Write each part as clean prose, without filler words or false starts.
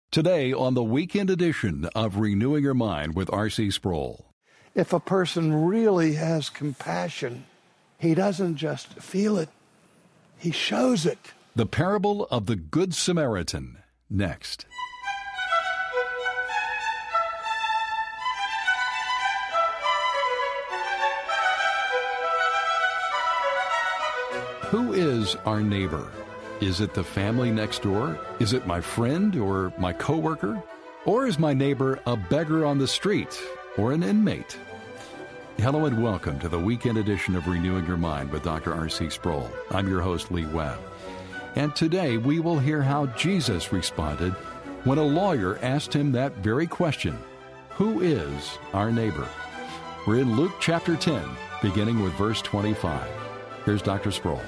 Today on the weekend edition of Renewing Your Mind with R.C. Sproul. If a person really has compassion, he doesn't just feel it, he shows it. The parable of the Good Samaritan, next. Who is our neighbor? Is it the family next door? Is it my friend or my coworker? Or is my neighbor a beggar on the street or an inmate? Hello and welcome to the weekend edition of Renewing Your Mind with Dr. R.C. Sproul. I'm your host, Lee Webb. And today we will hear how Jesus responded when a lawyer asked him that very question. Who is our neighbor? We're in Luke chapter 10, beginning with verse 25. Here's Dr. Sproul.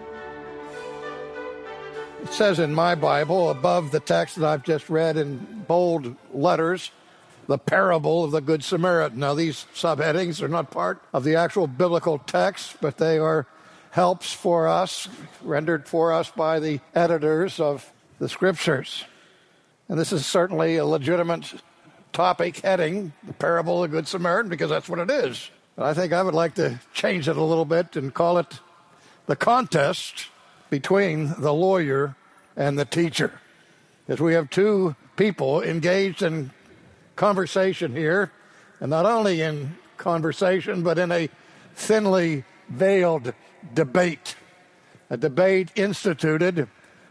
It says in my Bible, above the text that I've just read in bold letters, the parable of the Good Samaritan. Now, these subheadings are not part of the actual biblical text, but they are helps for us, rendered for us by the editors of the Scriptures. And this is certainly a legitimate topic heading, the parable of the Good Samaritan, because that's what it is. But I think I would like to change it a little bit and call it the contest between the lawyer and the teacher. As we have two people engaged in conversation here, and not only in conversation, but in a thinly veiled debate. A debate instituted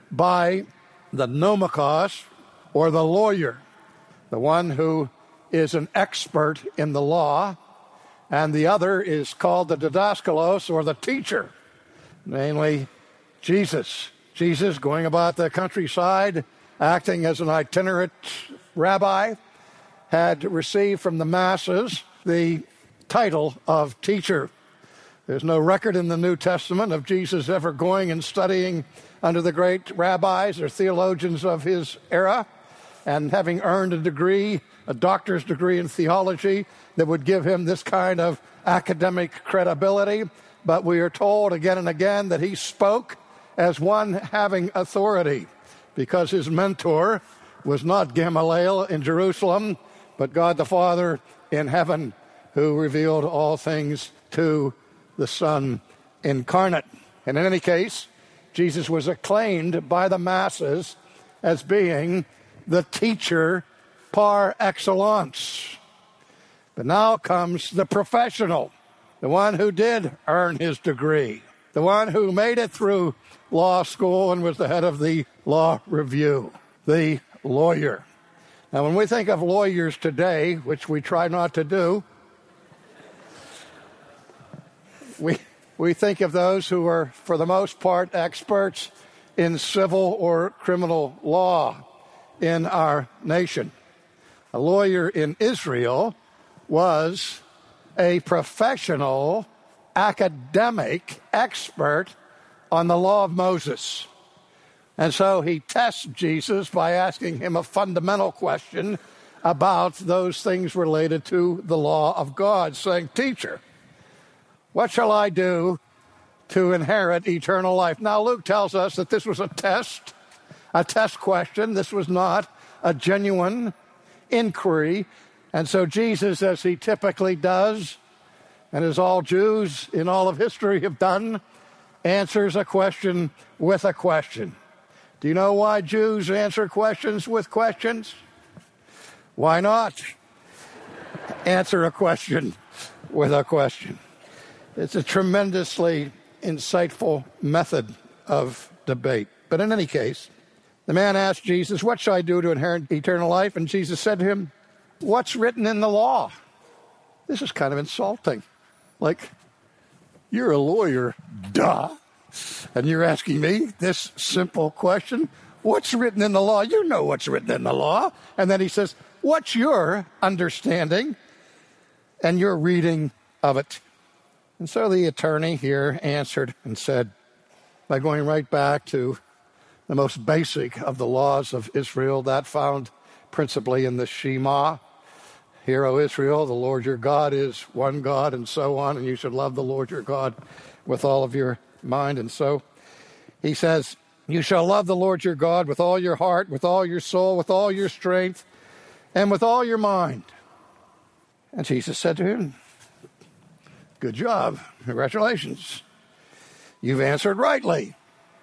by the nomikos, or the lawyer, the one who is an expert in the law, and the other is called the didaskalos, or the teacher, namely Jesus. Jesus, going about the countryside, acting as an itinerant rabbi, had received from the masses the title of teacher. There's no record in the New Testament of Jesus ever going and studying under the great rabbis or theologians of his era and having earned a degree, a doctor's degree in theology that would give him this kind of academic credibility. But we are told again and again that he spoke as one having authority, because his mentor was not Gamaliel in Jerusalem, but God the Father in heaven, who revealed all things to the Son incarnate. And in any case, Jesus was acclaimed by the masses as being the teacher par excellence. But now comes the professional, the one who did earn his degree, the one who made it through law school and was the head of the law review, the lawyer. Now, when we think of lawyers today, which we try not to do, we think of those who are, for the most part, experts in civil or criminal law in our nation. A lawyer in Israel was a professional, academic expert on the law of Moses. And so he tests Jesus by asking him a fundamental question about those things related to the law of God, saying, "Teacher, what shall I do to inherit eternal life?" Now, Luke tells us that this was a test question. This was not a genuine inquiry. And so Jesus, as he typically does, and as all Jews in all of history have done, answers a question with a question. Do you know why Jews answer questions with questions? Why not answer a question with a question? It's a tremendously insightful method of debate. But in any case, the man asked Jesus, "What shall I do to inherit eternal life?" And Jesus said to him, "What's written in the law?" This is kind of insulting. Like, you're a lawyer, duh. And you're asking me this simple question? What's written in the law? You know what's written in the law. And then he says, what's your understanding and your reading of it? And so the attorney here answered and said, by going right back to the most basic of the laws of Israel, that found principally in the Shema. Hear, O Israel, the Lord your God is one God, and so on, and you should love the Lord your God with all of your mind. And so he says, You shall love the Lord your God with all your heart, with all your soul, with all your strength, and with all your mind. And Jesus said to him, good job. Congratulations. You've answered rightly.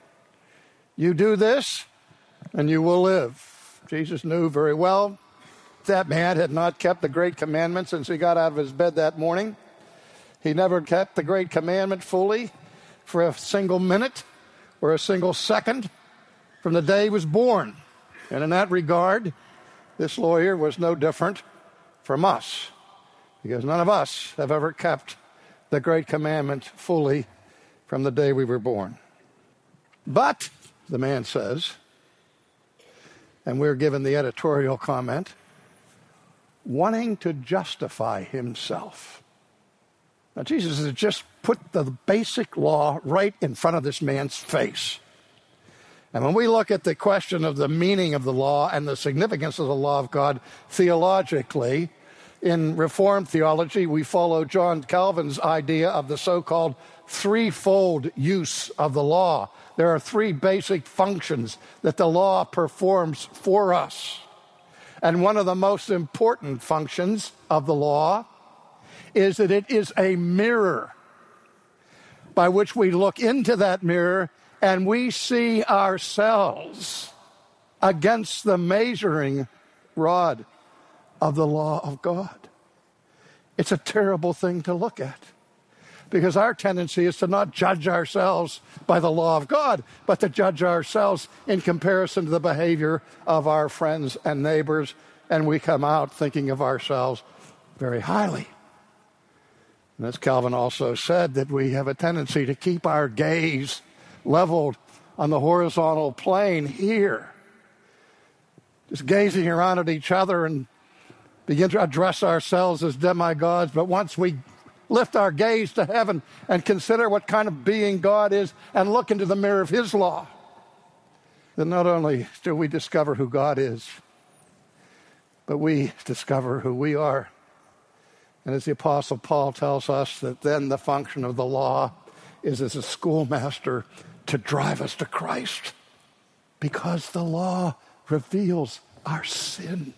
You do this, and you will live. Jesus knew very well that man had not kept the great commandment since he got out of his bed that morning. He never kept the great commandment fully for a single minute or a single second from the day he was born. And in that regard, this lawyer was no different from us, because none of us have ever kept the great commandment fully from the day we were born. But, the man says, and we're given the editorial comment, wanting to justify himself. Now, Jesus has just put the basic law right in front of this man's face. And when we look at the question of the meaning of the law and the significance of the law of God theologically, in Reformed theology, we follow John Calvin's idea of the so-called threefold use of the law. There are three basic functions that the law performs for us. And one of the most important functions of the law is that it is a mirror by which we look into that mirror and we see ourselves against the measuring rod of the law of God. It's a terrible thing to look at, because our tendency is to not judge ourselves by the law of God, but to judge ourselves in comparison to the behavior of our friends and neighbors, and we come out thinking of ourselves very highly. And as Calvin also said, that we have a tendency to keep our gaze leveled on the horizontal plane here, just gazing around at each other and begin to address ourselves as demigods. But once we lift our gaze to heaven and consider what kind of being God is and look into the mirror of his law, then not only do we discover who God is, but we discover who we are. And as the Apostle Paul tells us, that then the function of the law is as a schoolmaster to drive us to Christ, because the law reveals our sin.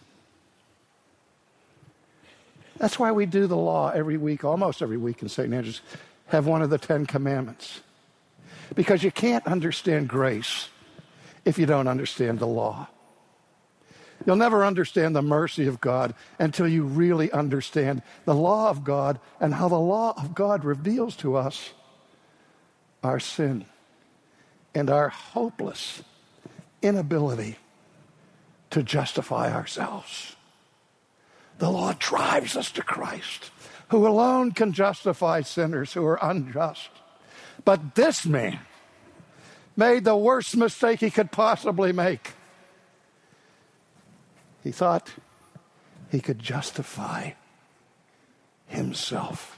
That's why we do the law every week, almost every week in St. Andrews, have one of the 10 Commandments. Because you can't understand grace if you don't understand the law. You'll never understand the mercy of God until you really understand the law of God and how the law of God reveals to us our sin and our hopeless inability to justify ourselves. The law drives us to Christ, who alone can justify sinners who are unjust. But this man made the worst mistake he could possibly make. He thought he could justify himself.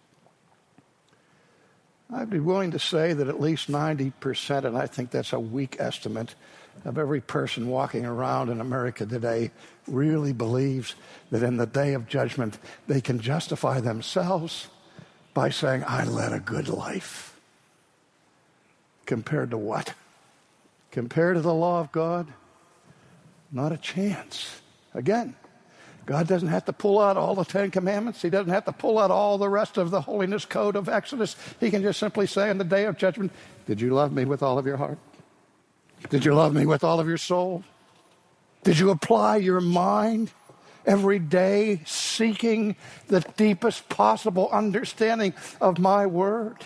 I'd be willing to say that at least 90%, and I think that's a weak estimate, of every person walking around in America today really believes that in the day of judgment they can justify themselves by saying, I led a good life. Compared to what? Compared to the law of God? Not a chance. Again, God doesn't have to pull out all the 10 Commandments. He doesn't have to pull out all the rest of the holiness code of Exodus. He can just simply say in the day of judgment, did you love me with all of your heart? Did you love me with all of your soul? Did you apply your mind every day seeking the deepest possible understanding of my word?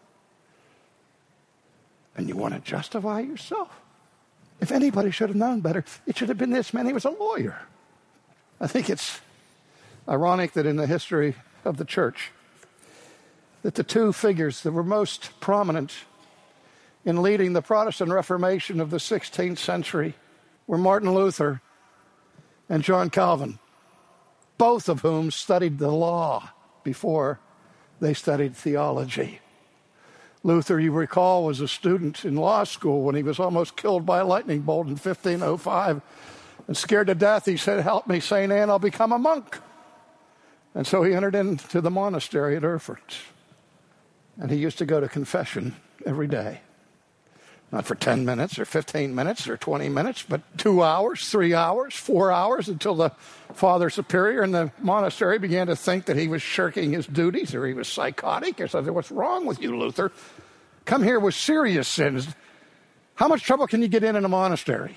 And you want to justify yourself? If anybody should have known better, it should have been this man. He was a lawyer. I think it's ironic that in the history of the church, that the two figures that were most prominent in leading the Protestant Reformation of the 16th century were Martin Luther and John Calvin, both of whom studied the law before they studied theology. Luther, you recall, was a student in law school when he was almost killed by a lightning bolt in 1505. And scared to death, he said, help me, St. Anne, I'll become a monk. And so he entered into the monastery at Erfurt. And he used to go to confession every day. Not for 10 minutes or 15 minutes or 20 minutes, but 2 hours, 3 hours, 4 hours, until the Father Superior in the monastery began to think that he was shirking his duties or he was psychotic or something. What's wrong with you, Luther? Come here with serious sins. How much trouble can you get in a monastery?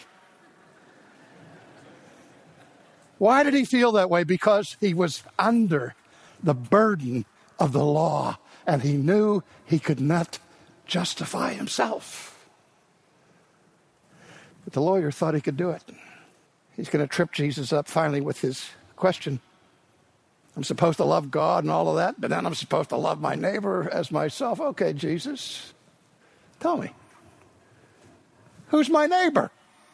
Why did he feel that way? Because he was under the burden of the law, and he knew he could not justify himself. But the lawyer thought he could do it. He's going to trip Jesus up finally with his question. I'm supposed to love God and all of that, but then I'm supposed to love my neighbor as myself. Okay, Jesus, tell me, who's my neighbor?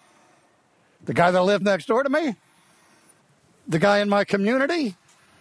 The guy that lived next door to me? The guy in my community?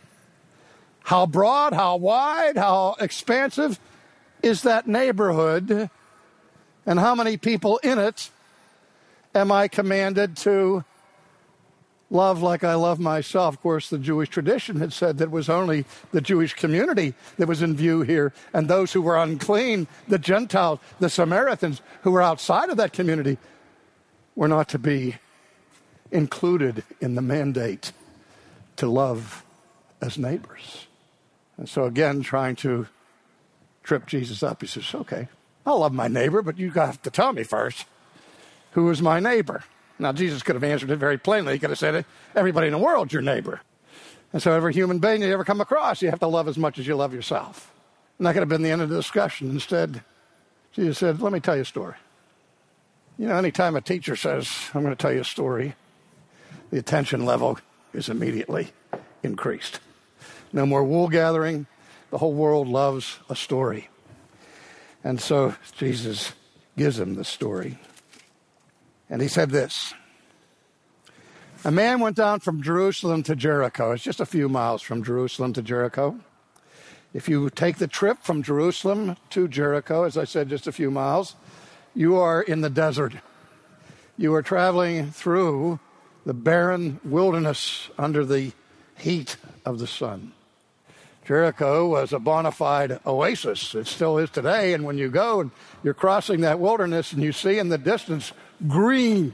How broad, how wide, how expansive is that neighborhood? And how many people in it am I commanded to love like I love myself? Of course, the Jewish tradition had said that it was only the Jewish community that was in view here, and those who were unclean, the Gentiles, the Samaritans, who were outside of that community, were not to be included in the mandate to love as neighbors. And so again, trying to trip Jesus up, he says, okay, I'll love my neighbor, but you have to tell me first, who is my neighbor? Now, Jesus could have answered it very plainly. He could have said, everybody in the world's your neighbor. And so every human being you ever come across, you have to love as much as you love yourself. And that could have been the end of the discussion. Instead, Jesus said, let me tell you a story. You know, anytime a teacher says, I'm going to tell you a story, the attention level is immediately increased. No more wool gathering. The whole world loves a story. And so Jesus gives him the story. And he said this: a man went down from Jerusalem to Jericho. It's just a few miles from Jerusalem to Jericho. If you take the trip from Jerusalem to Jericho, as I said, just a few miles, you are in the desert. You are traveling through the barren wilderness under the heat of the sun. Jericho was a bona fide oasis. It still is today. And when you go and you're crossing that wilderness and you see in the distance green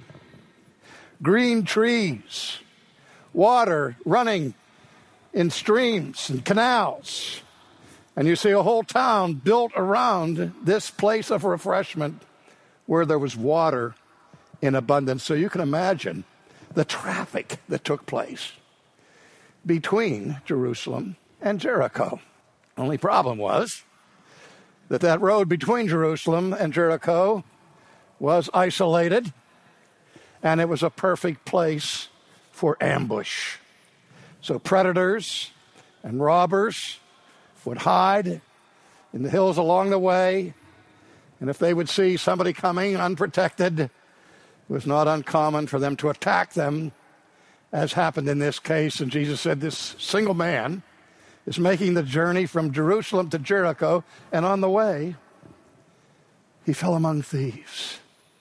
trees, water running in streams and canals, and you see a whole town built around this place of refreshment where there was water in abundance. So you can imagine the traffic that took place between Jerusalem and Jericho. Only problem was that road between Jerusalem and Jericho was isolated, and it was a perfect place for ambush. So predators and robbers would hide in the hills along the way, and if they would see somebody coming unprotected, it was not uncommon for them to attack them, as happened in this case. And Jesus said this single man is making the journey from Jerusalem to Jericho, and on the way, he fell among thieves.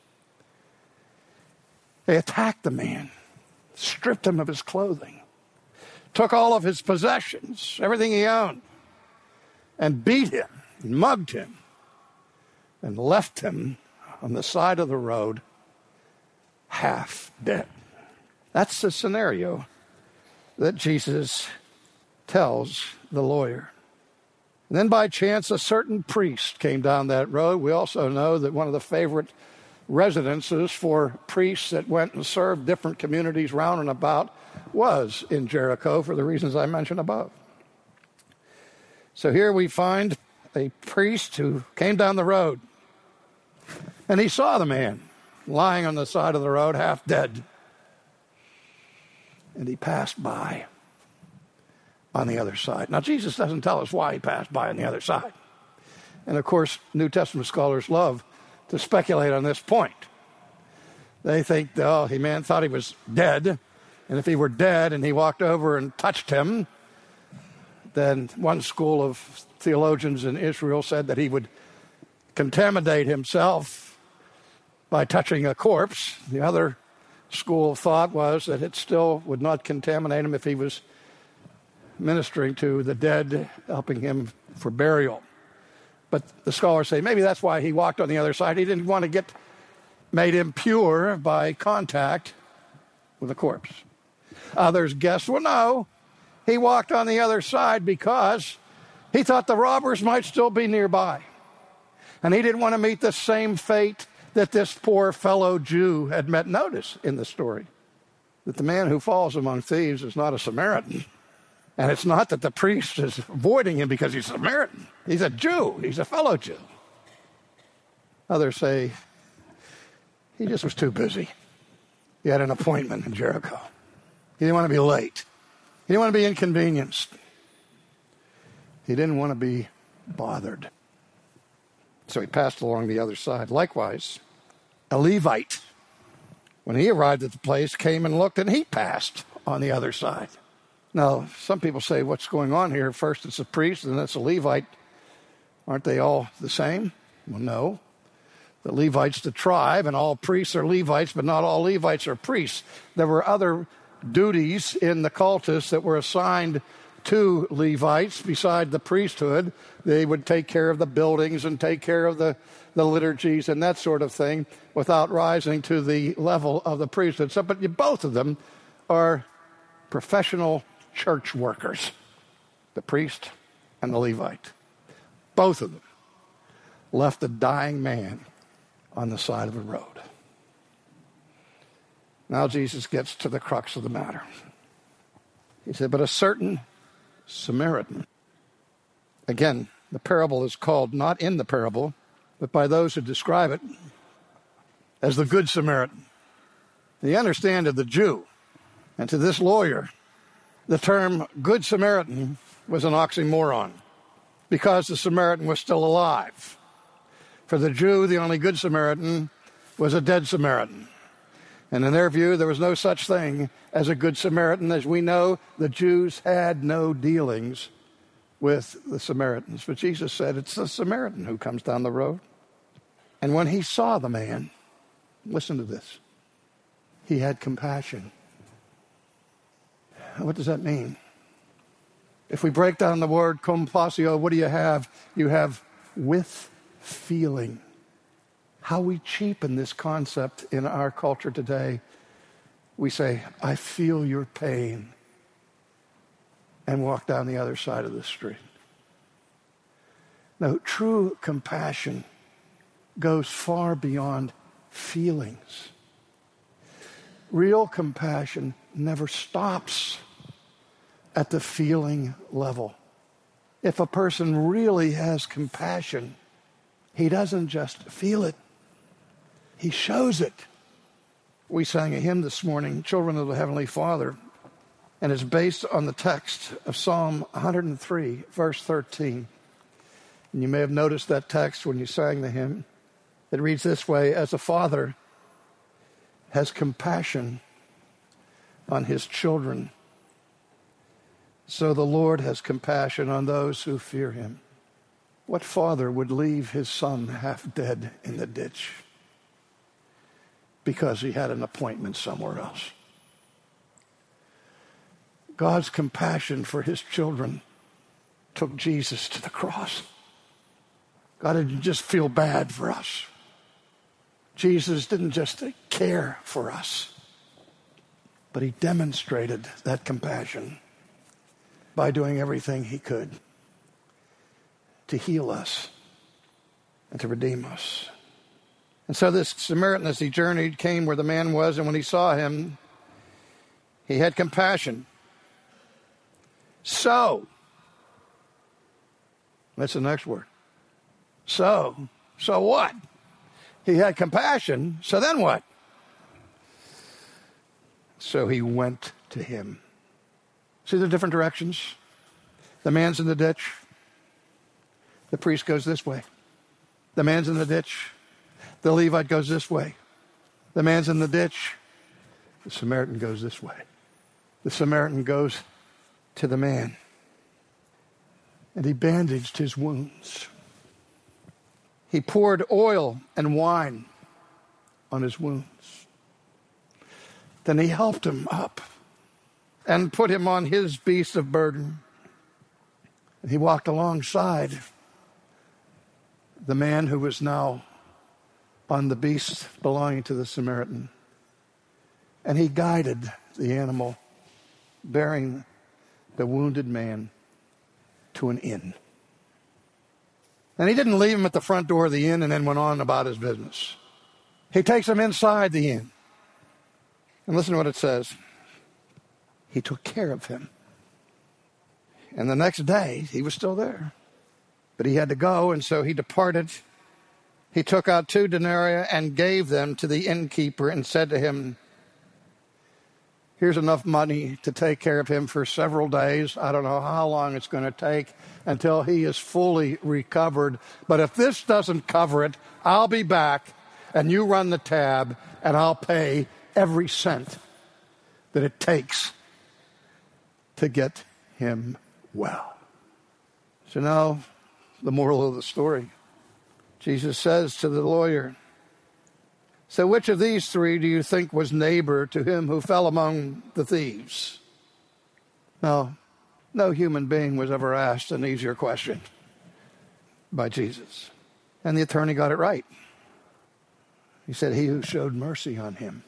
They attacked the man, stripped him of his clothing, took all of his possessions, everything he owned, and beat him, mugged him, and left him on the side of the road, half dead. That's the scenario that Jesus tells the lawyer. And then by chance, a certain priest came down that road. We also know that one of the favorite residences for priests that went and served different communities round and about was in Jericho for the reasons I mentioned above. So here we find a priest who came down the road, and he saw the man lying on the side of the road, half dead. And he passed by on the other side. Now, Jesus doesn't tell us why he passed by on the other side. And, of course, New Testament scholars love to speculate on this point. They think, oh, the man thought he was dead, and if he were dead and he walked over and touched him, then one school of theologians in Israel said that he would contaminate himself by touching a corpse. The other school of thought was that it still would not contaminate him if he was ministering to the dead, helping him for burial. But the scholars say maybe that's why he walked on the other side. He didn't want to get made impure by contact with a corpse. Others guessed, well, no, he walked on the other side because he thought the robbers might still be nearby. And he didn't want to meet the same fate that this poor fellow Jew had met. Notice in the story that the man who falls among thieves is not a Samaritan. And it's not that the priest is avoiding him because he's a Samaritan. He's a Jew. He's a fellow Jew. Others say he just was too busy. He had an appointment in Jericho. He didn't want to be late. He didn't want to be inconvenienced. He didn't want to be bothered. So he passed along the other side. Likewise, a Levite, when he arrived at the place, came and looked, and he passed on the other side. Now, some people say, what's going on here? First it's a priest, and then it's a Levite. Aren't they all the same? Well, no. The Levite's the tribe, and all priests are Levites, but not all Levites are priests. There were other duties in the cultus that were assigned to Levites beside the priesthood. They would take care of the buildings and take care of the liturgies and that sort of thing without rising to the level of the priesthood. So, but both of them are professional church workers, the priest and the Levite. Both of them left a dying man on the side of the road. Now Jesus gets to the crux of the matter. He said, but a certain Samaritan. Again, the parable is called, not in the parable, but by those who describe it, as the Good Samaritan. You understand, to the Jew and to this lawyer, the term Good Samaritan was an oxymoron because the Samaritan was still alive. For the Jew, the only Good Samaritan was a dead Samaritan. And in their view, there was no such thing as a Good Samaritan. As we know, the Jews had no dealings with the Samaritans. But Jesus said, it's the Samaritan who comes down the road. And when he saw the man, listen to this, he had compassion. What does that mean? If we break down the word compasio, what do you have? You have with feeling. How we cheapen this concept in our culture today. We say, I feel your pain, and walk down the other side of the street. No, true compassion goes far beyond feelings. Real compassion never stops at the feeling level. If a person really has compassion, he doesn't just feel it, he shows it. We sang a hymn this morning, Children of the Heavenly Father, and it's based on the text of Psalm 103, verse 13. And you may have noticed that text when you sang the hymn. It reads this way, as a father has compassion on his children, so the Lord has compassion on those who fear him. What father would leave his son half dead in the ditch because he had an appointment somewhere else? God's compassion for his children took Jesus to the cross. God didn't just feel bad for us. Jesus didn't just care for us, but he demonstrated that compassion by doing everything he could to heal us and to redeem us. And so this Samaritan, as he journeyed, came where the man was, and when he saw him, he had compassion. So, that's the next word. So what? He had compassion, so then what? So he went to him. See the different directions? The man's in the ditch. The priest goes this way. The man's in the ditch. The Levite goes this way. The man's in the ditch. The Samaritan goes this way. The Samaritan goes to the man, and he bandaged his wounds. He poured oil and wine on his wounds. Then he helped him up and put him on his beast of burden. And he walked alongside the man who was now on the beast belonging to the Samaritan. And he guided the animal bearing the wounded man to an inn. And he didn't leave him at the front door of the inn and then went on about his business. He takes him inside the inn. And listen to what it says. He took care of him. And the next day, he was still there. But he had to go, and so he departed. He took out 2 denarii and gave them to the innkeeper and said to him, here's enough money to take care of him for several days. I don't know how long it's going to take until he is fully recovered. But if this doesn't cover it, I'll be back, and you run the tab, and I'll pay every cent that it takes to get him well. So now, the moral of the story. Jesus says to the lawyer, so which of these 3 do you think was neighbor to him who fell among the thieves? Now, no human being was ever asked an easier question by Jesus. And the attorney got it right. He said, he who showed mercy on him.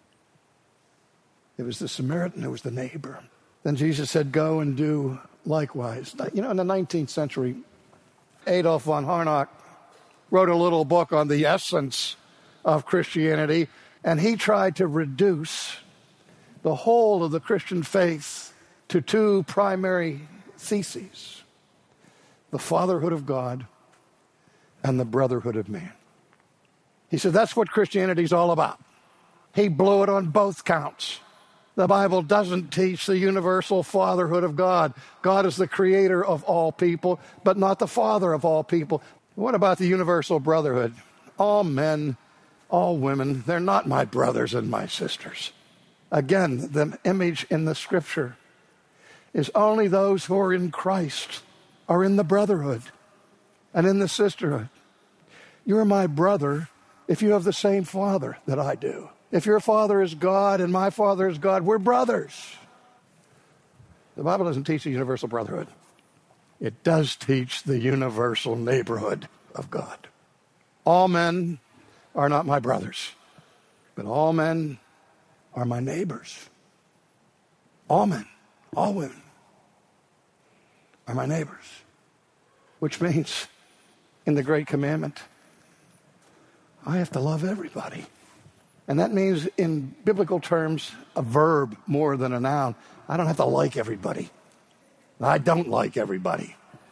It was the Samaritan who was the neighbor. Then Jesus said, go and do likewise. You know, in the 19th century, Adolf von Harnack wrote a little book on the essence of Christianity, and he tried to reduce the whole of the Christian faith to 2 primary theses: the fatherhood of God and the brotherhood of man. He said that's what Christianity's all about. He blew it on both counts. The Bible doesn't teach the universal fatherhood of God. God is the creator of all people, but not the father of all people. What about the universal brotherhood? All men, all women, they're not my brothers and my sisters. Again, the image in the scripture is only those who are in Christ are in the brotherhood and in the sisterhood. You're my brother if you have the same father that I do. If your father is God and my father is God, we're brothers. The Bible doesn't teach the universal brotherhood. It does teach the universal neighborhood of God. All men are not my brothers, but all men are my neighbors. All men, all women are my neighbors, which means in the Great Commandment, I have to love everybody. And that means, in biblical terms, a verb more than a noun. I don't have to like everybody. I don't like everybody.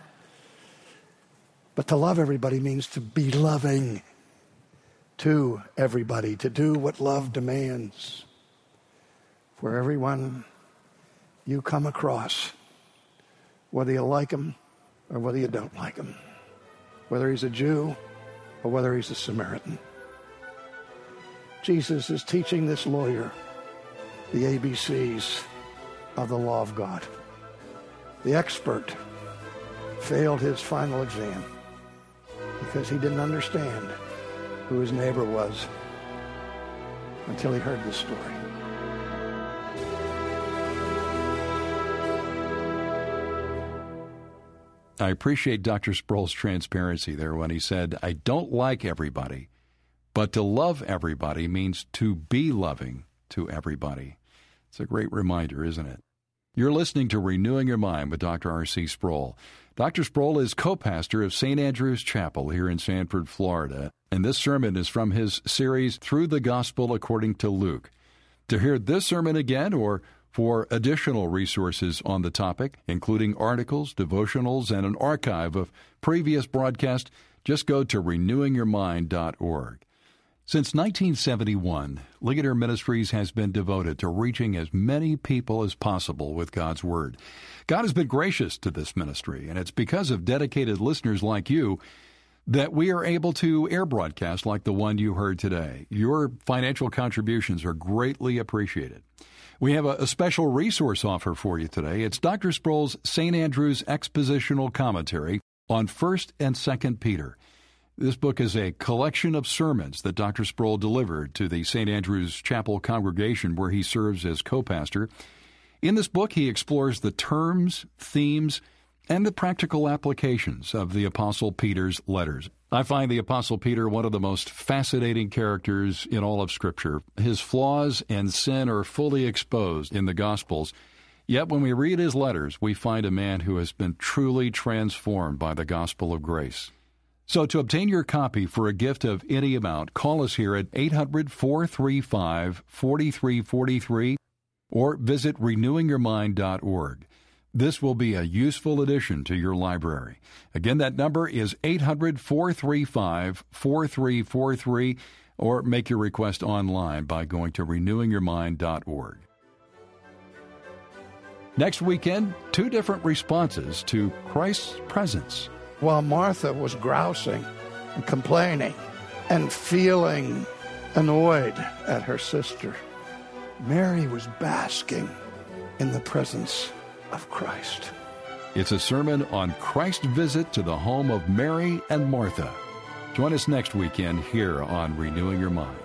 But to love everybody means to be loving to everybody, to do what love demands. For everyone you come across, whether you like him or whether you don't like him, whether he's a Jew or whether he's a Samaritan. Jesus is teaching this lawyer the ABCs of the law of God. The expert failed his final exam because he didn't understand who his neighbor was until he heard this story. I appreciate Dr. Sproul's transparency there when he said, I don't like everybody, but to love everybody means to be loving to everybody. It's a great reminder, isn't it? You're listening to Renewing Your Mind with Dr. R.C. Sproul. Dr. Sproul is co-pastor of St. Andrew's Chapel here in Sanford, Florida, and this sermon is from his series Through the Gospel According to Luke. To hear this sermon again or for additional resources on the topic, including articles, devotionals, and an archive of previous broadcasts, just go to renewingyourmind.org. Since 1971, Ligonier Ministries has been devoted to reaching as many people as possible with God's Word. God has been gracious to this ministry, and it's because of dedicated listeners like you that we are able to air broadcasts like the one you heard today. Your financial contributions are greatly appreciated. We have a special resource offer for you today. It's Dr. Sproul's St. Andrew's Expositional Commentary on 1st and 2nd Peter. This book is a collection of sermons that Dr. Sproul delivered to the St. Andrew's Chapel congregation where he serves as co-pastor. In this book, he explores the terms, themes, and the practical applications of the Apostle Peter's letters. I find the Apostle Peter one of the most fascinating characters in all of Scripture. His flaws and sin are fully exposed in the Gospels. Yet when we read his letters, we find a man who has been truly transformed by the gospel of grace. So to obtain your copy for a gift of any amount, call us here at 800-435-4343 or visit renewingyourmind.org. This will be a useful addition to your library. Again, that number is 800-435-4343, or make your request online by going to renewingyourmind.org. Next weekend, 2 different responses to Christ's presence. While Martha was grousing and complaining and feeling annoyed at her sister, Mary was basking in the presence of Christ. It's a sermon on Christ's visit to the home of Mary and Martha. Join us next weekend here on Renewing Your Mind.